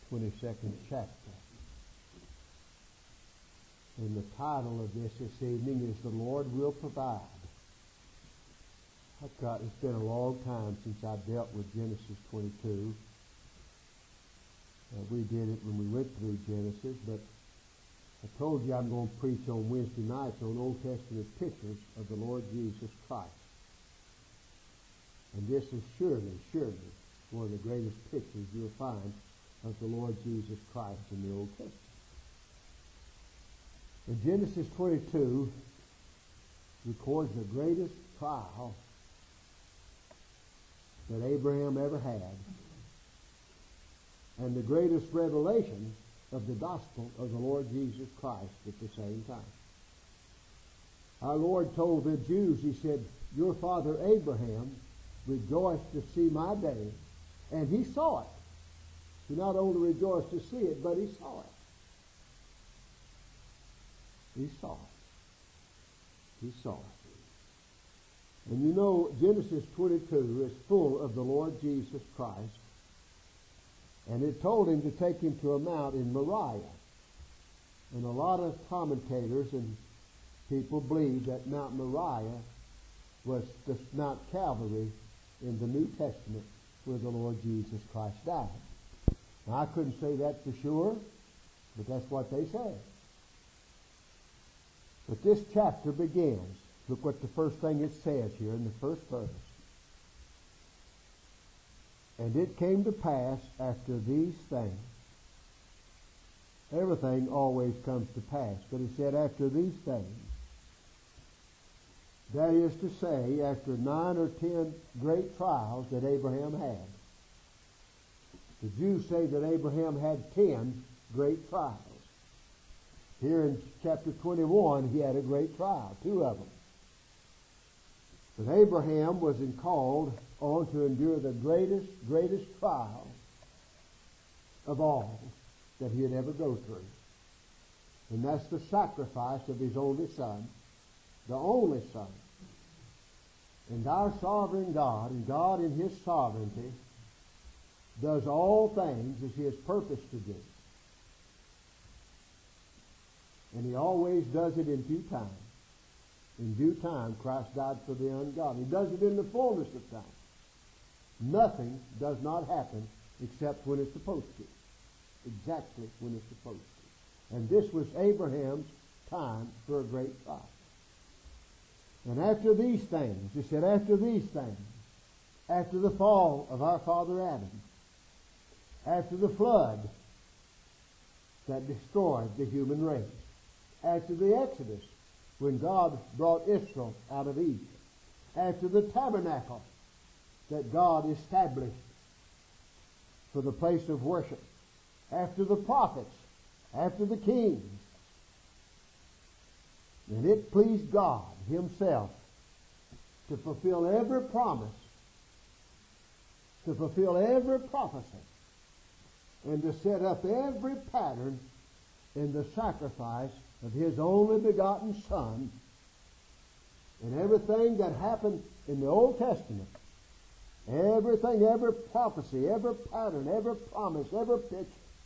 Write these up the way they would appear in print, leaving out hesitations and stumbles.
22nd chapter. And the title of this evening is The Lord Will Provide. It's been a long time since I dealt with Genesis 22. We did it when we went through Genesis, but I told you I'm going to preach on Wednesday nights on Old Testament pictures of the Lord Jesus Christ. And this is surely one of the greatest pictures you'll find of the Lord Jesus Christ in the Old Testament. In Genesis 22 records the greatest trial that Abraham ever had, and the greatest revelation of the gospel of the Lord Jesus Christ at the same time. Our Lord told the Jews, He said, "Your father Abraham rejoiced to see my day," and he saw it. He not only rejoiced to see it, but he saw it. He saw it. He saw it. And you know, Genesis 22 is full of the Lord Jesus Christ. And it told him to take him to a mount in Moriah. And a lot of commentators and people believe that Mount Moriah was the Mount Calvary in the New Testament where the Lord Jesus Christ died. Now, I couldn't say that for sure, but that's what they say. But this chapter begins. Look what the first thing it says here in the first verse. And it came to pass after these things. Everything always comes to pass, but it said after these things. That is to say, after 9 or 10 great trials that Abraham had. The Jews say that Abraham had 10 great trials. Here in chapter 21, he had a great trial, 2 of them. But Abraham was called on to endure the greatest trial of all that he had ever go through. And that's the sacrifice of his only son, the only son. And our sovereign God, and God in His sovereignty, does all things as He has purposed to do. And He always does it in due time. In due time, Christ died for the ungodly. He does it in the fullness of time. Nothing does not happen except when it's supposed to. Exactly when it's supposed to. And this was Abraham's time for a great trial. And after these things, he said, after these things, after the fall of our father Adam, after the flood that destroyed the human race, after the Exodus, when God brought Israel out of Egypt, after the tabernacle that God established for the place of worship, after the prophets, after the kings. And it pleased God Himself to fulfill every promise, to fulfill every prophecy, and to set up every pattern in the sacrifice of His only begotten Son. And everything that happened in the Old Testament, everything, every prophecy, every pattern, every promise, every picture,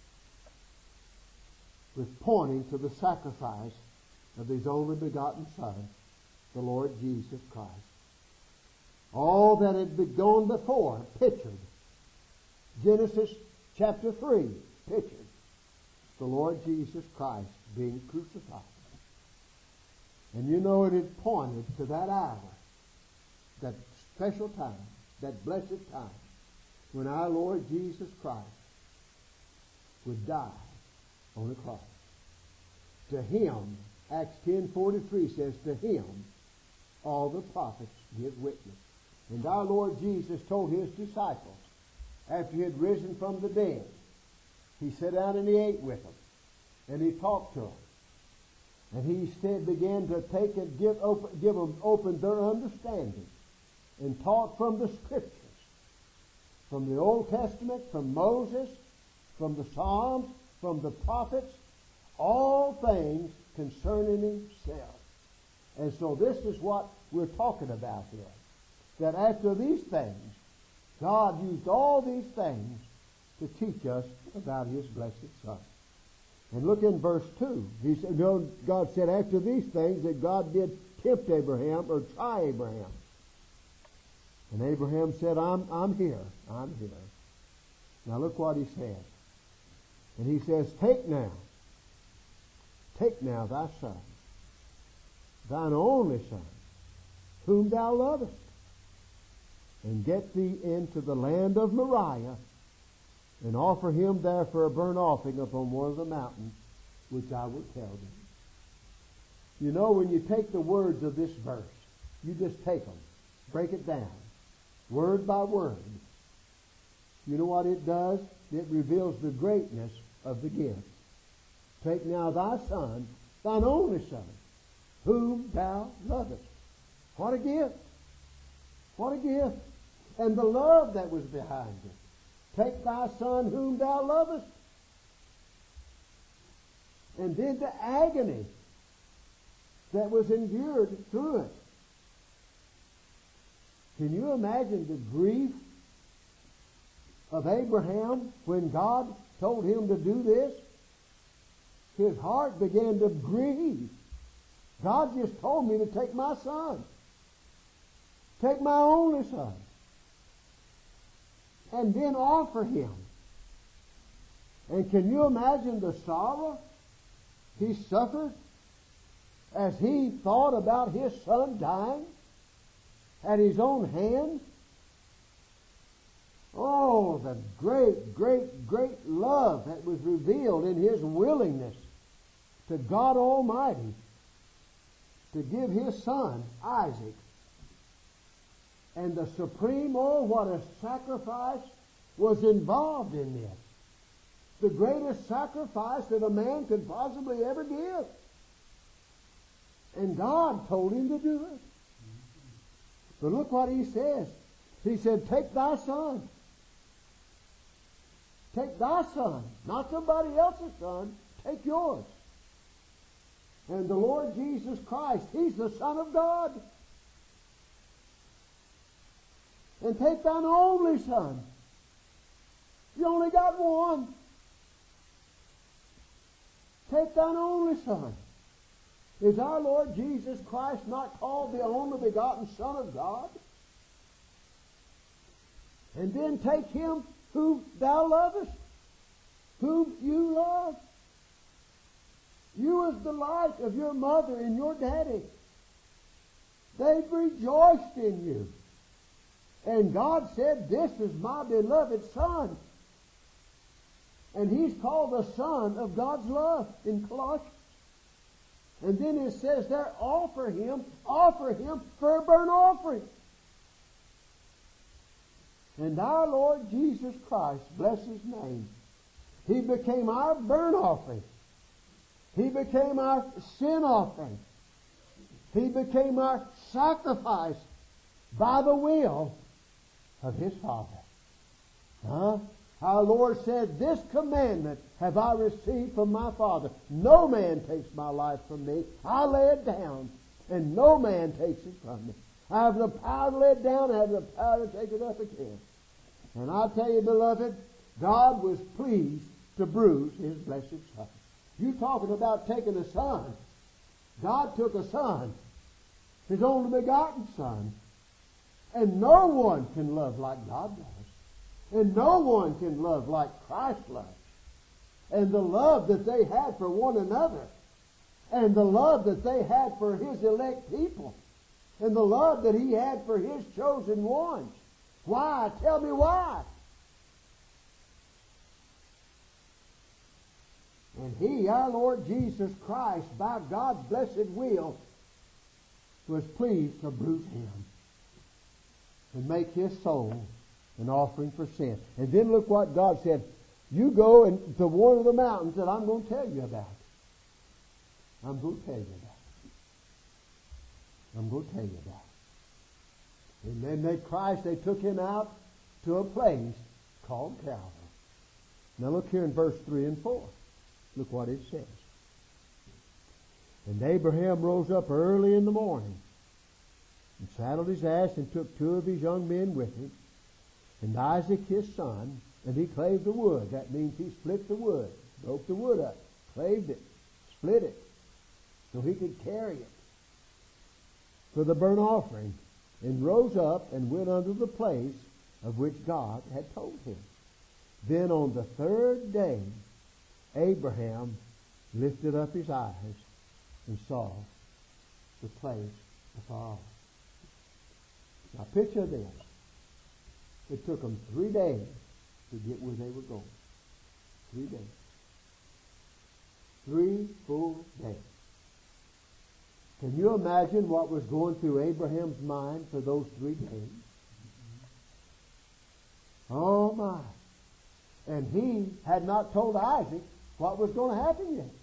was pointing to the sacrifice of His only begotten Son, the Lord Jesus Christ. All that had been gone before, pictured. Genesis chapter 3, pictured the Lord Jesus Christ being crucified. And you know, it had pointed to that hour, that special time, that blessed time, when our Lord Jesus Christ would die on the cross. To Him, Acts 10:43 says, to Him all the prophets give witness. And our Lord Jesus told His disciples, after He had risen from the dead, He sat down and He ate with them, and He talked to them. And He began to take and give them open their understanding, and taught from the Scriptures, from the Old Testament, from Moses, from the Psalms, from the prophets, all things concerning Himself. And so this is what we're talking about here. That after these things, God used all these things to teach us about His blessed Son. And look in verse 2. He said, God said after these things that God did tempt Abraham or try Abraham. And Abraham said, I'm here. I'm here. Now look what he says. And he says, Take now thy son, thine only son, whom thou lovest, and get thee into the land of Moriah, and offer him there for a burnt offering upon one of the mountains, which I will tell thee. You know, when you take the words of this verse, you just take them, break it down, word by word. You know what it does? It reveals the greatness of the gift. Take now thy son, thine only son, whom thou lovest. What a gift! What a gift! And the love that was behind it. Take thy son whom thou lovest. And then the agony that was endured through it. Can you imagine the grief of Abraham when God told him to do this? His heart began to grieve. God just told me to take my son. Take my only son. And then offer him. And can you imagine the sorrow he suffered as he thought about his son dying at his own hand? Oh, the great, great, great love that was revealed in his willingness to God Almighty to give his son, Isaac. And the supreme, oh, what a sacrifice was involved in this. The greatest sacrifice that a man could possibly ever give. And God told him to do it. But look what he says. He said, Take thy son. Take thy son. Not somebody else's son. Take yours. And the Lord Jesus Christ, He's the Son of God. And take thine only son. You only got one. Take thine only son. Is our Lord Jesus Christ not called the only begotten Son of God? And then take him whom thou lovest, whom you love. You was the light of your mother and your daddy. They've rejoiced in you. And God said, This is my beloved Son. And He's called the Son of God's love in Colossians. And then it says there, offer him for a burnt offering. And our Lord Jesus Christ, bless His name, He became our burnt offering. He became our sin offering. He became our sacrifice by the will of His Father. Our Lord said, This commandment have I received from my Father. No man takes my life from me. I lay it down, and no man takes it from me. I have the power to lay it down. I have the power to take it up again. And I tell you, beloved, God was pleased to bruise His blessed Son. You talking about taking a son. God took a son, His only begotten Son. And no one can love like God does. And no one can love like Christ loves. And the love that they had for one another. And the love that they had for His elect people. And the love that He had for His chosen ones. Why? Tell me why. And He, our Lord Jesus Christ, by God's blessed will, was pleased to bruise Him and make His soul an offering for sin. And then look what God said. You go to one of the mountains that I'm going to tell you about. I'm going to tell you about. I'm going to tell you about. And then they took Him out to a place called Calvary. Now look here in verse 3 and 4. Look what it says. And Abraham rose up early in the morning and saddled his ass and took 2 of his young men with him, and Isaac his son, And he clave the wood. That means he split the wood, broke the wood up, claved it, split it, so he could carry it for the burnt offering, and rose up and went unto the place of which God had told him. Then on the third day, Abraham lifted up his eyes and saw the place afar off. Now picture this. It took them 3 days to get where they were going. 3 days. 3 full days. Can you imagine what was going through Abraham's mind for those 3 days? Oh my. And he had not told Isaac what was going to happen yet.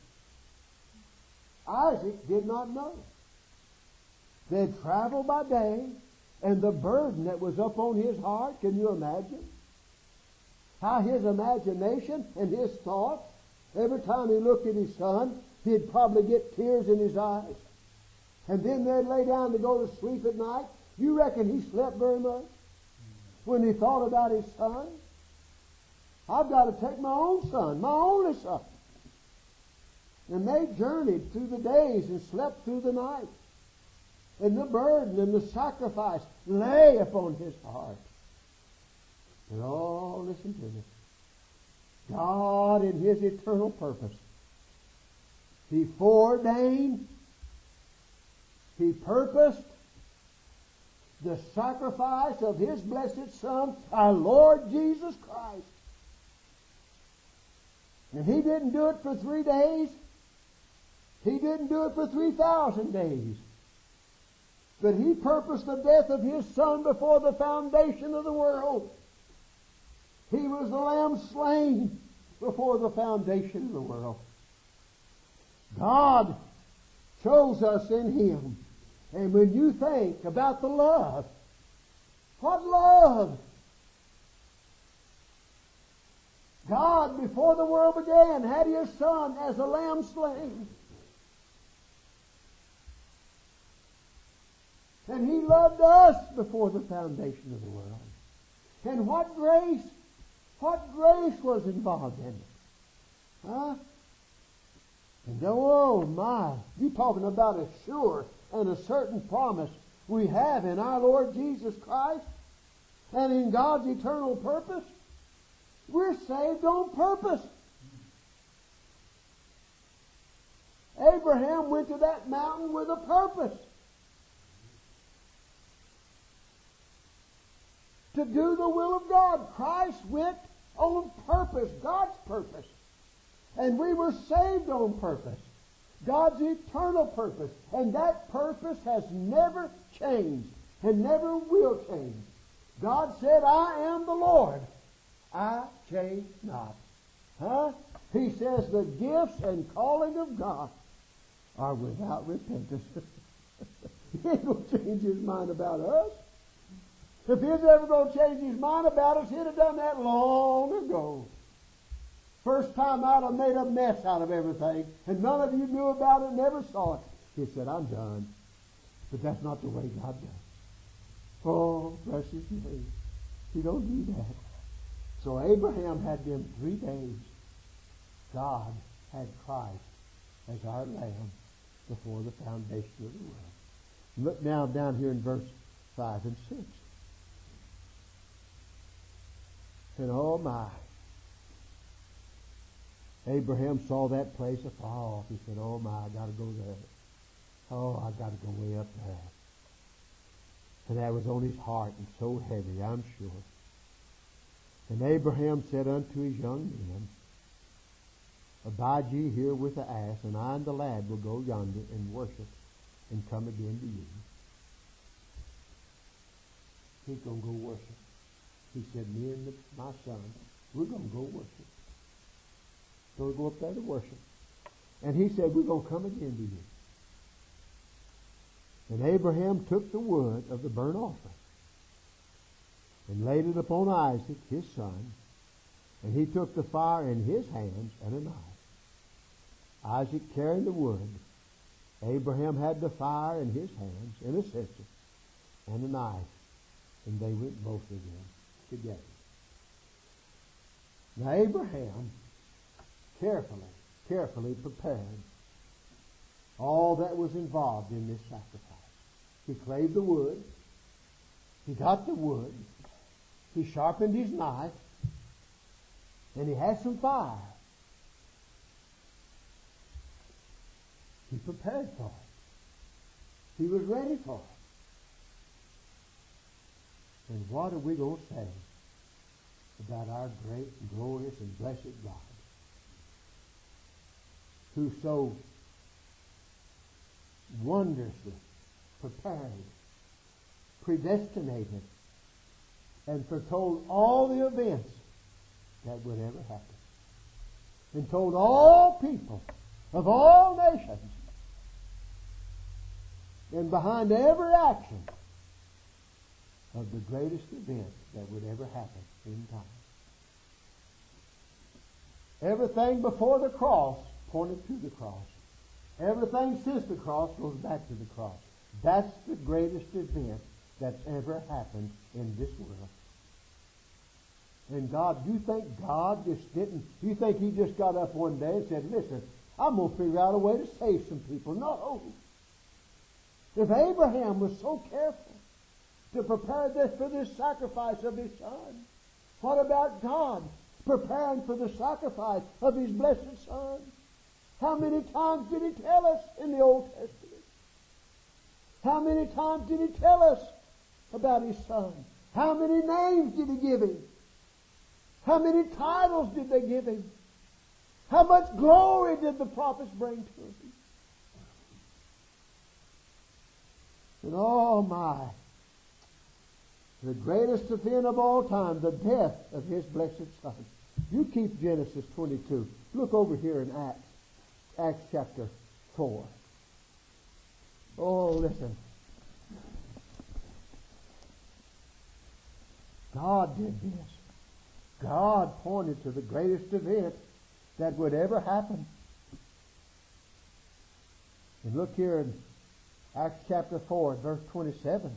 Isaac did not know. They had traveled by day, and the burden that was up on his heart, can you imagine? How his imagination and his thoughts, every time he looked at his son, he'd probably get tears in his eyes. And then they'd lay down to go to sleep at night. You reckon he slept very much when he thought about his son? I've got to take my own son, my only son. And they journeyed through the days and slept through the night. And the burden and the sacrifice lay upon his heart. And oh, listen to me. God in his eternal purpose, he foreordained, he purposed the sacrifice of his blessed Son, our Lord Jesus Christ. And he didn't do it for 3 days. He didn't do it for 3,000 days. But he purposed the death of his Son before the foundation of the world. He was the Lamb slain before the foundation of the world. God chose us in him. And when you think about the love, what love? God, before the world began, had his Son as a lamb slain. And he loved us before the foundation of the world. And what grace was involved in it? Huh? And oh my, you're talking about a sure and a certain promise we have in our Lord Jesus Christ and in God's eternal purpose. We're saved on purpose. Abraham went to that mountain with a purpose. To do the will of God. Christ went on purpose, God's purpose. And we were saved on purpose. God's eternal purpose. And that purpose has never changed and never will change. God said, I am the Lord. I change not. Huh? He says the gifts and calling of God are without repentance. He ain't going to change his mind about us. If he's ever going to change his mind about us, he'd have done that long ago. First time out, I made a mess out of everything, and none of you knew about it, never saw it. He said, I'm done. But that's not the way God does. Oh, bless his name. He don't do that. So Abraham had them 3 days. God had Christ as our Lamb before the foundation of the world. Look now down here in verse 5 and 6. And oh my, Abraham saw that place afar off. He said, oh my, I got to go there. Oh, I got to go way up there. And that was on his heart and so heavy, I'm sure. And Abraham said unto his young men, abide ye here with the ass, and I and the lad will go yonder and worship and come again to you. He's going to go worship. He said, me and my son, we're going to go worship. So we go up there to worship. And he said, we're going to come again to you. And Abraham took the wood of the burnt offering and laid it upon Isaac, his son. And he took the fire in his hands and a knife. Isaac carried the wood. Abraham had the fire in his hands and a censer and a knife. And they went both of them together. Now Abraham carefully prepared all that was involved in this sacrifice. He clave the wood. He got the wood. He sharpened his knife. And he had some fire. He prepared for it. He was ready for it. And what are we going to say about our great and glorious and blessed God, who so wondrously prepared, predestinated, and foretold all the events that would ever happen, and told all people of all nations, and behind every action of the greatest event that would ever happen in time. Everything before the cross pointed to the cross. Everything since the cross goes back to the cross. That's the greatest event that's ever happened in this world. And God, you think God just didn't, you think He just got up one day and said, listen, I'm going to figure out a way to save some people. No. If Abraham was so careful to prepare this for this sacrifice of his son, what about God preparing for the sacrifice of His blessed Son? How many times did He tell us in the Old Testament? How many times did He tell us about His Son? How many names did He give Him? How many titles did they give Him? How much glory did the prophets bring to Him? And oh my, the greatest event of all time, the death of His blessed Son. You keep Genesis 22. Look over here in Acts chapter 4. Oh, listen. God did this. God pointed to the greatest event that would ever happen. And look here in Acts chapter 4, verse 27.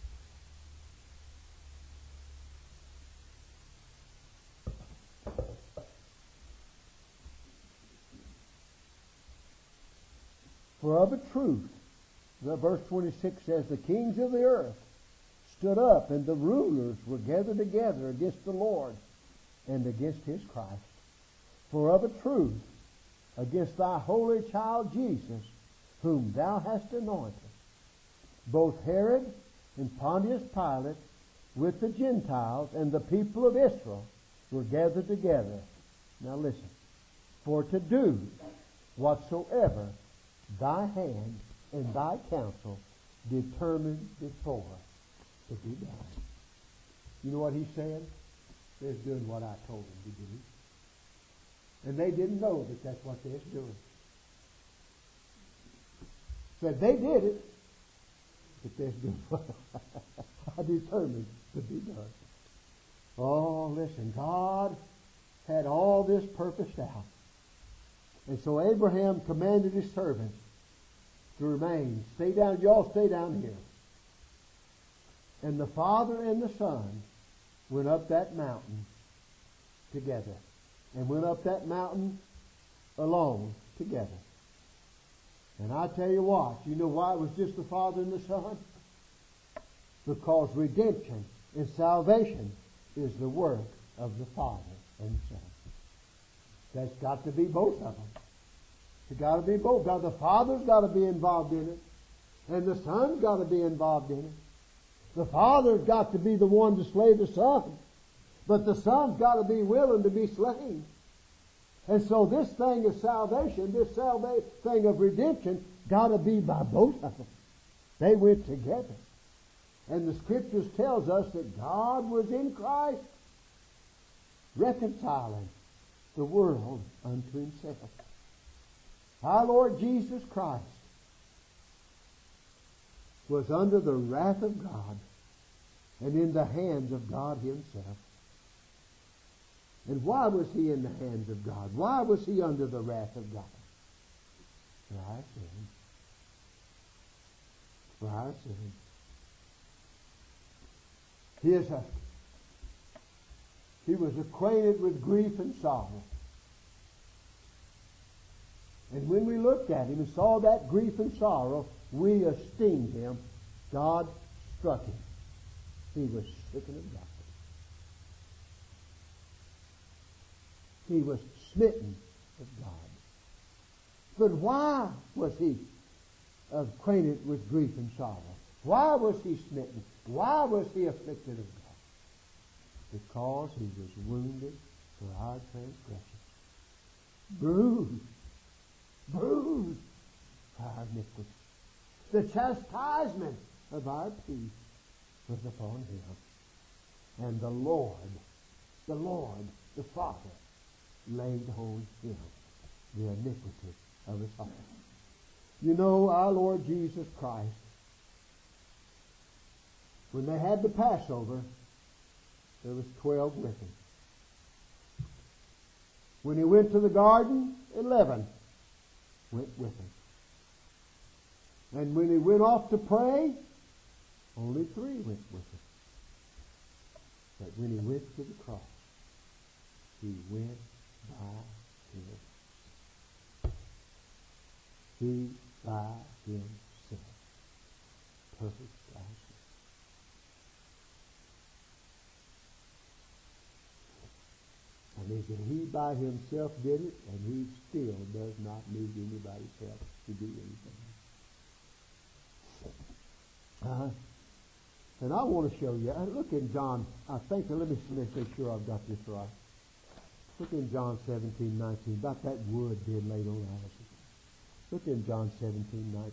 For of a truth, verse 26 says, the kings of the earth stood up, and the rulers were gathered together against the Lord and against His Christ. For of a truth, against thy holy child Jesus, whom thou hast anointed, both Herod and Pontius Pilate with the Gentiles and the people of Israel were gathered together. Now listen. For to do whatsoever thy hand and thy counsel determined before to be done. You know what he said? They're doing what I told them to do. And they didn't know that that's what they're doing. Said they did it, but they're doing what I determined to be done. Oh, listen, God had all this purposed out. And so Abraham commanded his servants to remain. Stay down, y'all stay down here. And the father and the son went up that mountain together. And went up that mountain alone together. And I tell you what, you know why it was just the father and the son? Because redemption and salvation is the work of the Father and the Son. That's got to be both of them. It's got to be both. Now the Father's got to be involved in it, and the Son's got to be involved in it. The Father's got to be the one to slay the Son, but the Son's got to be willing to be slain. And so this thing of salvation, this thing of redemption, got to be by both of them. They went together. And the Scriptures tells us that God was in Christ reconciling the world unto Himself. Our Lord Jesus Christ was under the wrath of God and in the hands of God Himself. And why was He in the hands of God? Why was He under the wrath of God? For our sin. For our sin. He was acquainted with grief and sorrow. And when we looked at him and saw that grief and sorrow, we esteemed him. God struck him. He was stricken of God. He was smitten of God. But why was he acquainted with grief and sorrow? Why was he smitten? Why was he afflicted of God? Because he was wounded for our transgressions, bruised for our iniquity. The chastisement of our peace was upon him. And the Lord, the Father, laid on him the iniquity of us all. You know, our Lord Jesus Christ, when they had the Passover, there was 12 with him. When he went to the garden, 11 went with him. And when he went off to pray, only 3 went with him. But when he went to the cross, he went by himself. He by himself. Perfect righteousness. And he by himself did it, and he still does not need anybody's help to do anything. And I want to show you. Look in John. Let me make sure I've got this right. Look in John 17:19. About that wood being laid on Isaac. Look in John 17:19.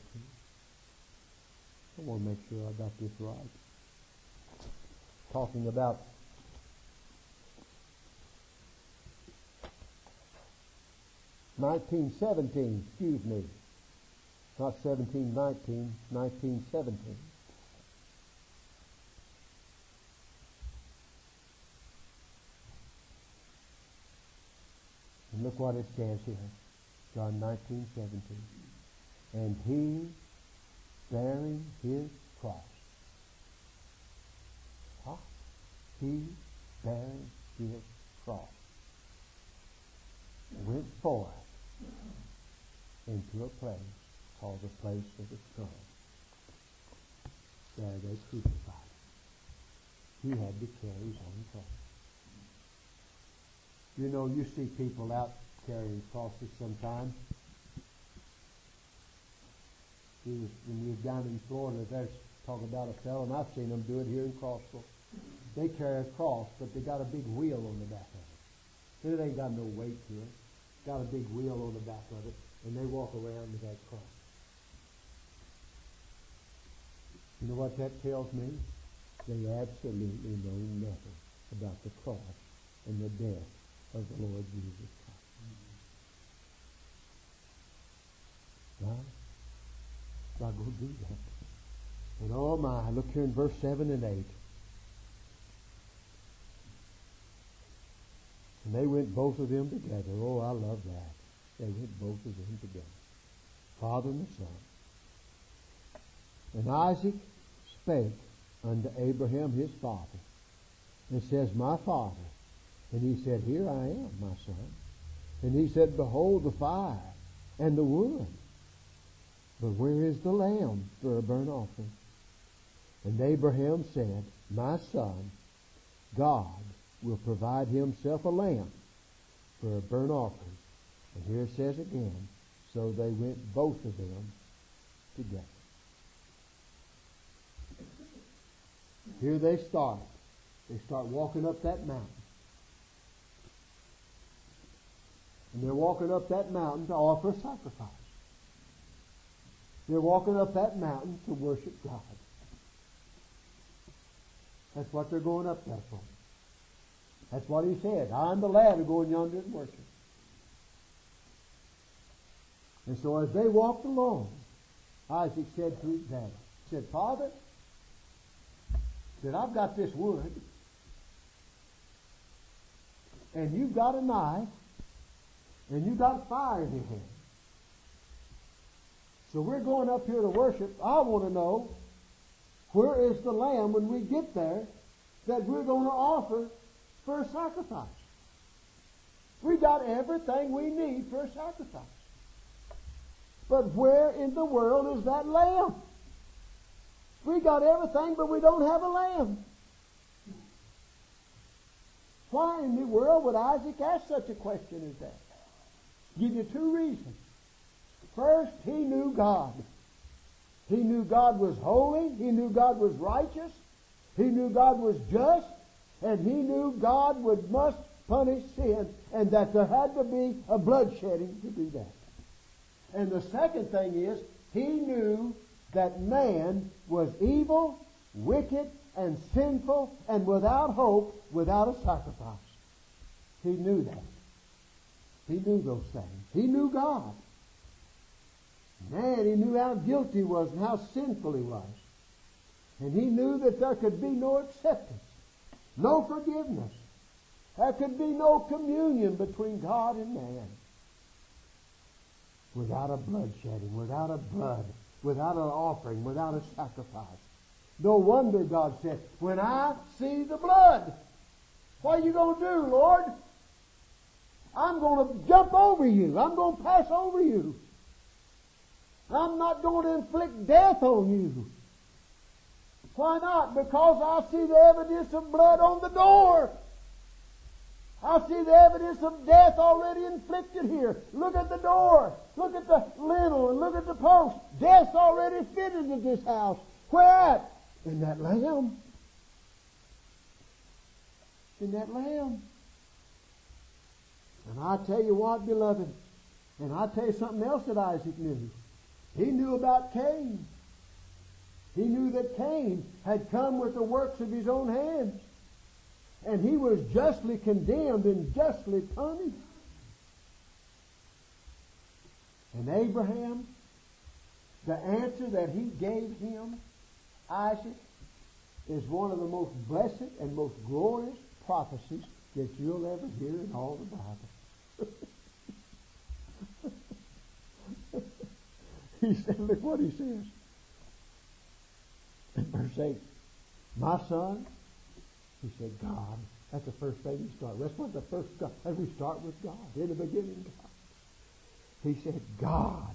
I want to make sure I got this right. Talking about (19:17), excuse me. Not 17:19, 19:17. And look what it says here. John 19:17. And he, bearing his cross. He, bearing his cross, went forth into a place called the place of the skull. There they crucified him. He had to carry his own cross. You know, you see people out carrying crosses sometimes. When we was down in Florida, there's talk about a fellow, and I've seen them do it here in Crossville. They carry a cross, but they got a big wheel on the back of it. It ain't got no weight to it. Got a big wheel on the back of it, and they walk around with that cross. You know what that tells me? They absolutely know nothing about the cross and the death of the Lord Jesus Christ. Right? God will do that. And oh my, look here in verse 7 and 8. And they went both of them together. Oh, I love that. They went both of them together. Father and the Son. And Isaac spake unto Abraham his father, and says, My father. And he said, Here I am, my son. And he said, Behold the fire and the wood, but where is the lamb for a burnt offering? And Abraham said, My son, God will provide himself a lamb for a burnt offering. And here it says again, so they went both of them together. Here they start. They start walking up that mountain. And they're walking up that mountain to offer a sacrifice. They're walking up that mountain to worship God. That's what they're going up there for. That's what he said. I'm the lad who go in yonder and worship. And so as they walked along, Isaac said to his dad, he said, Father, I've got this wood, and you've got a knife, and you've got fire in your hand. So we're going up here to worship. I want to know, where is the lamb when we get there that we're going to offer for a sacrifice. We got everything we need for a sacrifice. But where in the world is that lamb? We got everything, but we don't have a lamb. Why in the world would Isaac ask such a question as that? Give you two reasons. First, he knew God. He knew God was holy. He knew God was righteous. He knew God was just. And he knew God must punish sin, and that there had to be a bloodshedding to do that. And the second thing is, he knew that man was evil, wicked, and sinful, and without hope, without a sacrifice. He knew that. He knew those things. He knew God. Man, he knew how guilty he was and how sinful he was. And he knew that there could be no acceptance, no forgiveness. There could be no communion between God and man without a bloodshedding, without a blood, without an offering, without a sacrifice. No wonder God said, when I see the blood, what are you going to do, Lord? I'm going to jump over you. I'm going to pass over you. I'm not going to inflict death on you. Why not? Because I see the evidence of blood on the door. I see the evidence of death already inflicted here. Look at the door. Look at the lintel and look at the post. Death's already fitted in this house. Where at? In that lamb. In that lamb. And I tell you what, beloved, and I'll tell you something else that Isaac knew. He knew about Cain. He knew that Cain had come with the works of his own hands. And he was justly condemned and justly punished. And Abraham, the answer that he gave him, Isaac, is one of the most blessed and most glorious prophecies that you'll ever hear in all the Bible. He said, look what he says. In verse 8, my son, he said, God. That's the first thing you start with. That's what the first God. We start with God. In the beginning, God. He said, God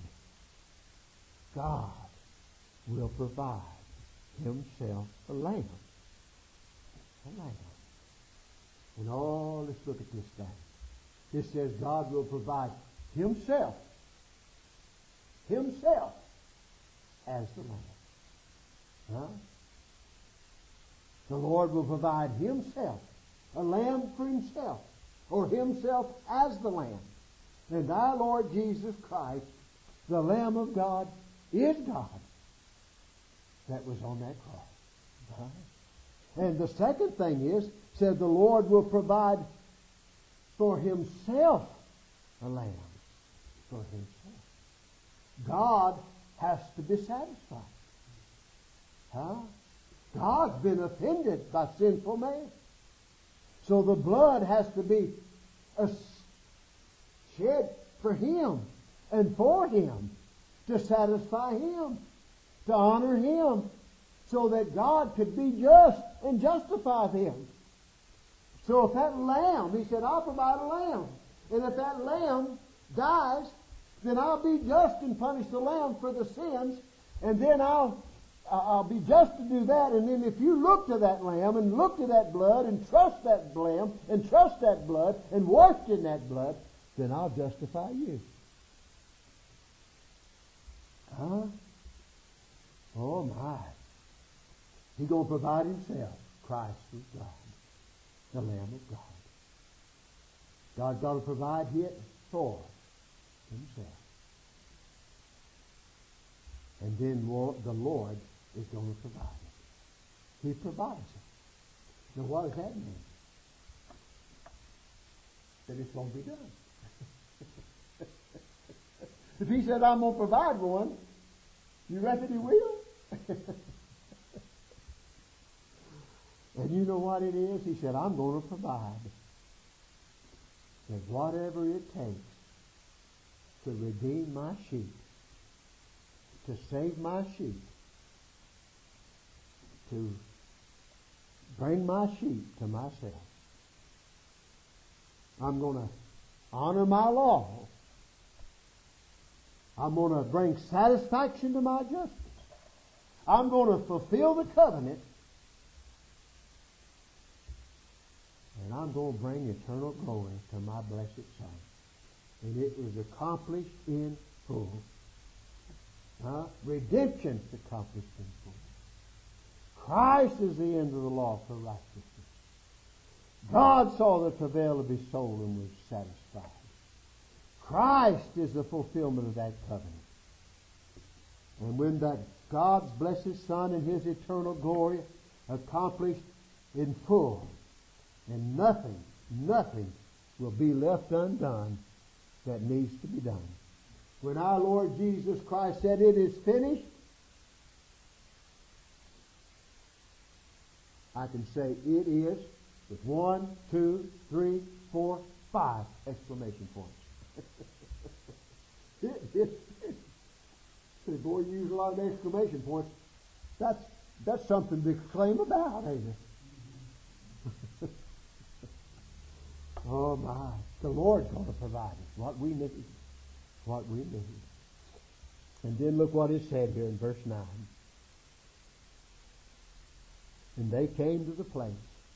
will provide himself a lamb. A lamb. And oh, let's look at this thing. This says God will provide himself as the lamb. Huh? The Lord will provide himself, a lamb for himself, or himself as the lamb. And our Lord Jesus Christ, the Lamb of God, is God that was on that cross. Huh? And the second thing is, said the Lord will provide for himself a lamb for himself. God has to be satisfied. Huh? God's been offended by sinful man. So the blood has to be shed for him and for him to satisfy him, to honor him, so that God could be just and justify them. So if that lamb, he said, I'll provide a lamb. And if that lamb dies, then I'll be just and punish the lamb for the sins, and then I'll be just to do that. And then if you look to that lamb and look to that blood and trust that lamb and trust that blood and washed in that blood, then I'll justify you. Huh? Oh my. He's going to provide himself. Christ is God, the Lamb of God. God's got to provide it for himself. And then the Lord is going to provide it. He provides it. Now what does that mean? That it's going to be done. If he said, I'm going to provide one, you reckon he will? And you know what it is? He said, I'm going to provide that whatever it takes to redeem my sheep, to save my sheep, to bring my sheep to myself, I'm going to honor my law. I'm going to bring satisfaction to my justice. I'm going to fulfill the covenant. And I'm going to bring eternal glory to my blessed Son. And it was accomplished in full. Redemption's accomplished in full. Christ is the end of the law for righteousness. God saw the travail of His soul and was satisfied. Christ is the fulfillment of that covenant. And when that God's blessed Son and His eternal glory accomplished in full, and nothing will be left undone that needs to be done. When our Lord Jesus Christ said, "It is finished," I can say it is with 1, 2, 3, 4, 5 exclamation points. It is finished. Boy, you use a lot of exclamation points. That's something to exclaim about, ain't it? Oh my. The Lord's going to provide us what we need. What we need. And then look what is said here in verse 9. And they came to the place.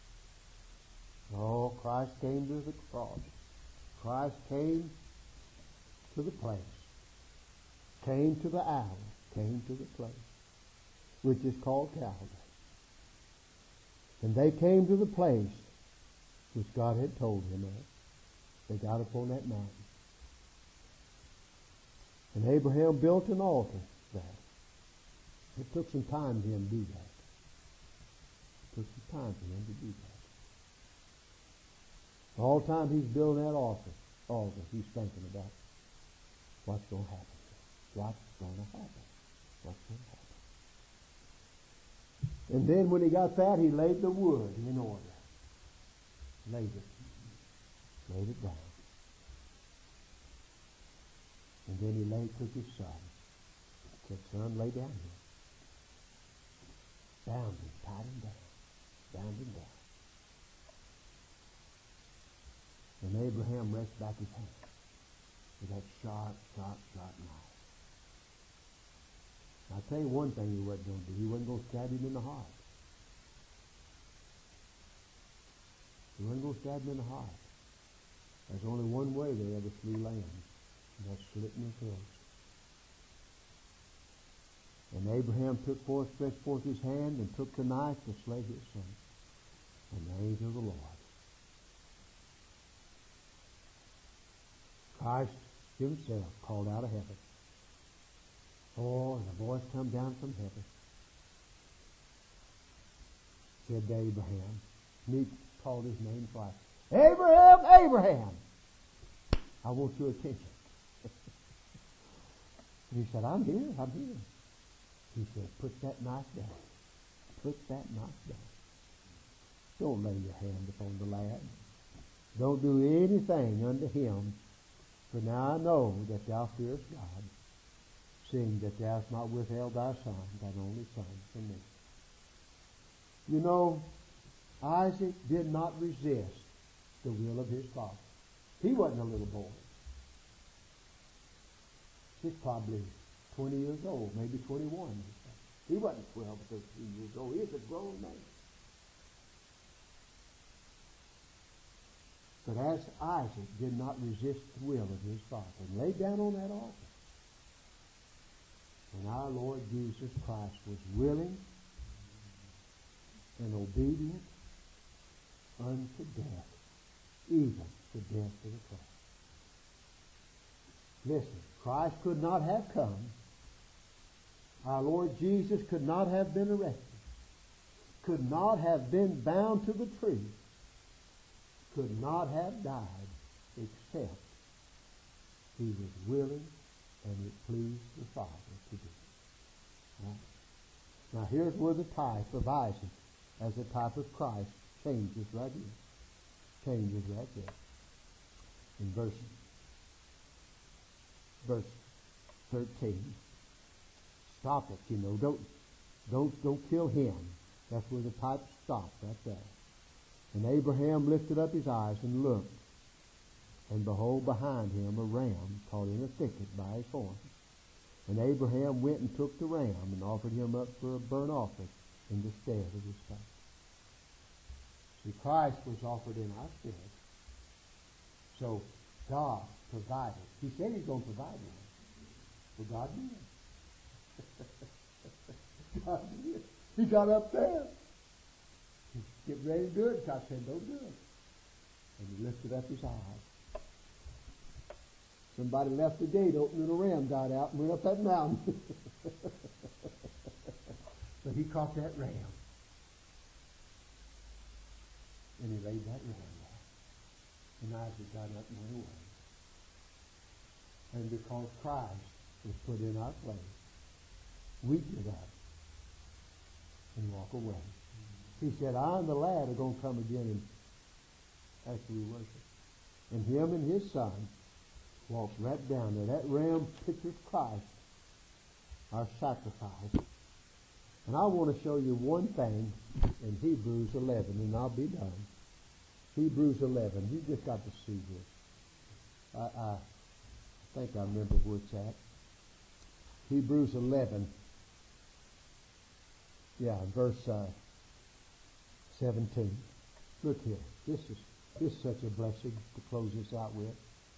Oh, Christ came to the cross. Christ came to the place. Came to the hour. Came to the place. Which is called Calvary. And they came to the place which God had told him of. They got upon that mountain. And Abraham built an altar there. It took some time for him to do that. It took some time for him to do that. All the time he's building that altar, he's thinking about what's going to happen. What's going to happen. What's going to happen. And then when he got that, he laid the wood in order. Laid it down. And then he took his son. Said, "Son, lay down here." Bound him, tied him down. Bound him down. And Abraham reached back his hand with that sharp knife. I'll tell you one thing he wasn't going to do. He wasn't going to stab him in the heart. He wasn't going to stab him in the heart. There's only one way they ever slew lambs, and that's slitting his throat. And Abraham stretched forth his hand and took the knife to slay his son. And the angel of the Lord, Christ himself, called out of heaven. Oh, and a voice come down from heaven. Said to Abraham, and he called his name twice. "Abraham, Abraham, I want your attention." And he said, I'm here. He said, "Put that knife down. Put that knife down. Don't lay your hand upon the lad. Don't do anything unto him. For now I know that thou fearest God, seeing that thou hast not withheld thy son, thine only son, from me." You know, Isaac did not resist the will of his father. He wasn't a little boy. He's probably 20 years old, maybe 21. He wasn't 12 or 13 years old. He was a grown man. But as Isaac did not resist the will of his father and laid down on that altar, and our Lord Jesus Christ was willing and obedient unto death, even the death of the cross. Listen, Christ could not have come. Our Lord Jesus could not have been arrested, could not have been bound to the tree, could not have died except he was willing and it pleased the Father to do it. Right? Now here's where the type of Isaac as a type of Christ changes right here. Changes right there. In verse 13. Stop it, you know. Don't kill him. That's where the type stops right there. And Abraham lifted up his eyes and looked, And behold, behind him a ram caught in a thicket by his horns. And Abraham went and took the ram and offered him up for a burnt offering in the stead of his son. See, Christ was offered in our stead. So God provided. He said he's going to provide one. But God did. God did. He got up there. He get ready to do it. God said, don't do it. And he lifted up his eyes. Somebody left the gate open and a ram got out and went up that mountain. But he caught that ram. And he laid that ram there. And Isaac got up and went away. And because Christ was put in our place, we get up and walk away. He said, I and the lad are going to come again and after we worship. And him and his son walked right down there. That ram pictures Christ, our sacrifice. And I want to show you one thing in Hebrews 11, and I'll be done. Hebrews 11. You just got to see this. I think I remember where it's at. Hebrews 11. Yeah, verse 17. Look here. This is such a blessing to close this out with.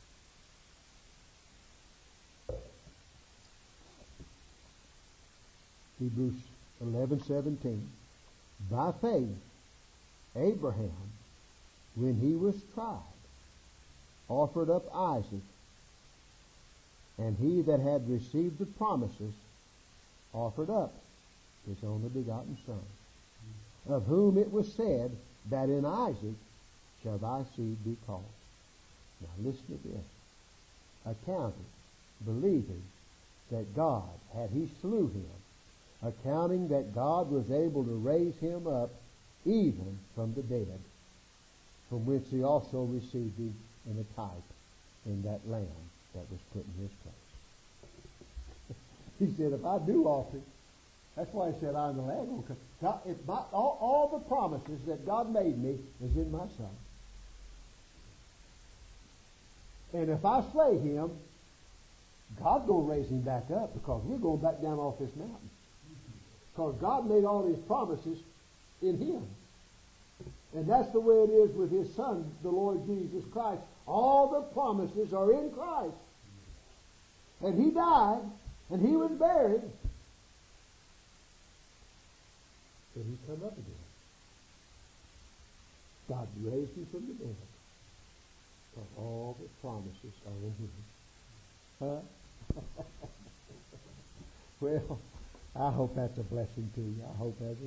Hebrews 11:17. By faith, Abraham, when he was tried, offered up Isaac, and he that had received the promises offered up his only begotten son, of whom it was said that in Isaac shall thy seed be called. Now listen to this. Accounting, believing that God, had he slew him, accounting that God was able to raise him up even from the dead, from which he also received him in a type in that lamb that was put in his place. He said, if I do offer it, that's why he said, I am the lad will come. God, if all the promises that God made me is in my son. And if I slay him, God's going to raise him back up because we're going back down off this mountain. Because God made all his promises in him. And that's the way it is with his son, the Lord Jesus Christ. All the promises are in Christ. And he died, and he was buried. But he come up again. God raised him from the dead. Because all the promises are in him. Huh? Well, I hope that's a blessing to you. I hope that's